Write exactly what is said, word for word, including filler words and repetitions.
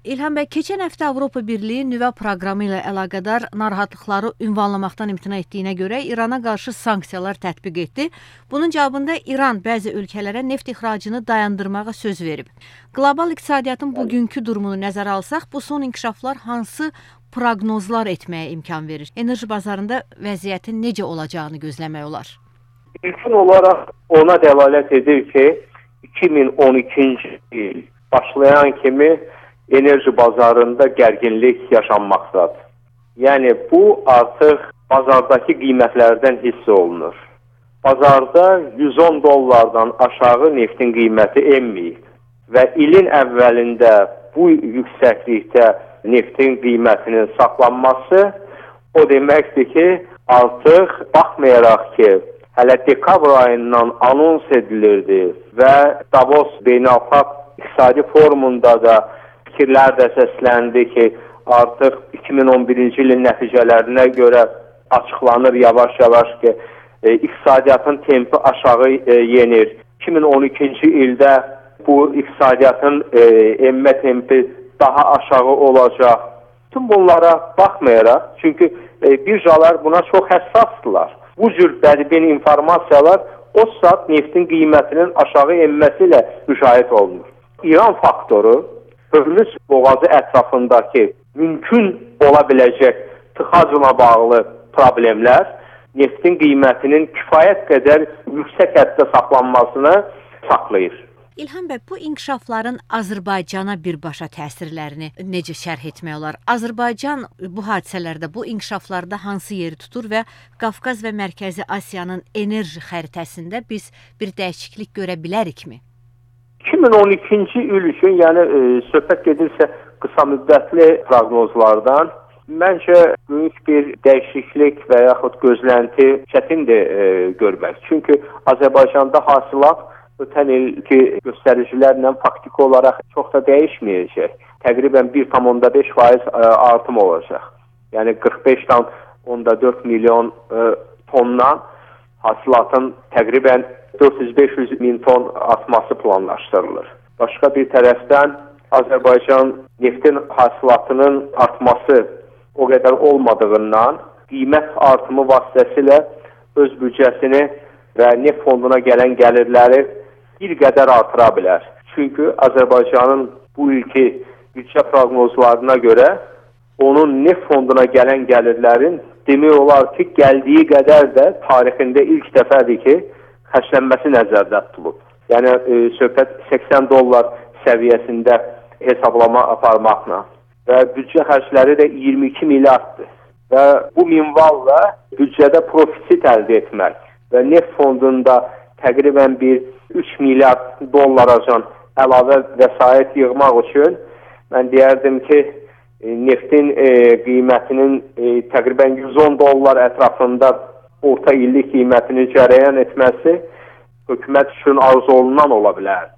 İlham bəy, keçən həftə Avropa Birliyi nüvə proqramı ilə əlaqədar narahatlıqları ünvanlamaqdan imtina etdiyinə görə İrana qarşı sanksiyalar tətbiq etdi. Bunun cavabında İran bəzi ölkələrə neft ixracını dayandırmağa söz verib. Qlobal iqtisadiyyatın bugünkü durumunu nəzərə alsaq, bu son inkişaflar hansı proqnozlar etməyə imkan verir? Enerji bazarında vəziyyətin necə olacağını gözləmək olar? İlkin olaraq ona dəlalət edir ki, iki min on ikinci il başlayan kimi enerji bazarında gərginlik yaşanmaqdadır. Yəni, bu artıq bazardakı qiymətlərdən hiss olunur. Bazarda yüz on dollardan aşağı neftin qiyməti enməyib və ilin əvvəlində bu yüksəklikdə neftin qiymətinin saxlanması o deməkdir ki, artıq baxmayaraq ki, hələ dekabr ayından anons edilirdi və Davos Beynəlxalq İqtisadi Forumunda da fikirlər də səsləndi ki, artıq iki min on birinci ilin nəticələrinə görə açıqlanır yavaş-yavaş ki, e, iqtisadiyyatın tempi aşağı e, yenir. iki min on ikinci ildə bu iqtisadiyyatın e, enmə tempi daha aşağı olacaq. Tüm bunlara baxmayaraq, çünki e, birjalar buna çox həssasdırlar. Bu cür bədbin informasiyalar o saat neftin qiymətinin aşağı enməsi ilə müşahidə olunur. İran faktoru Hörmüz boğazı ətrafındakı mümkün ola biləcək tıxacla bağlı problemlər neftin qiymətinin kifayət qədər yüksək həddə saxlanmasını saxlayır. İlham bəy, bu inkişafların Azərbaycana birbaşa təsirlərini necə şərh etmək olar? Azərbaycan bu hadisələrdə, bu inkişaflarda hansı yeri tutur və Qafqaz və Mərkəzi Asiyanın enerji xəritəsində biz bir dəyişiklik görə bilərikmi? iki min on ikinci il üçün, yəni e, söhbət gedirsə qısa müddətli proqnozlardan, məncə böyük bir dəyişiklik və yaxud gözlənti çətindir e, görmək. Çünki Azərbaycanda hasilat ötən ilki göstəricilərlə faktiki olaraq çox da dəyişməyəcək. Təqribən bir tam onda beş faiz artım olacaq. Yəni qırx beş tam onda dörd milyon e, tondan hasilatın təqribən dörd yüz beş yüz min ton artması planlaşdırılır. Başqa bir tərəfdən Azərbaycan neftin hasilatının artması o qədər olmadığından qiymət artımı vasitəsilə öz büdcəsini və neft fonduna gələn gəlirləri bir qədər artıra bilər. Çünki Azərbaycanın bu ilki büdcə proqnozlarına görə onun neft fonduna gələn gəlirlərin demək olar ki, gəldiyi qədər də tarixində ilk dəfədir ki, xərclənməsi nəzərdə tutulub. Yəni, e, söhbət səksən dollar səviyyəsində hesablama aparmaqla və büdcə xərcləri də iyirmi iki milyarddır. Və bu minvalla büdcədə profit əldə etmək və neft fondunda təqribən bir üç milyard dollaracan əlavə vəsait yığmaq üçün mən deyərdim ki, e, neftin e, qiymətinin e, təqribən yüz on dollar ətrafında orta illik qiymətini cərəyan etməsi hökumət üçün arzu olunan ola bilər.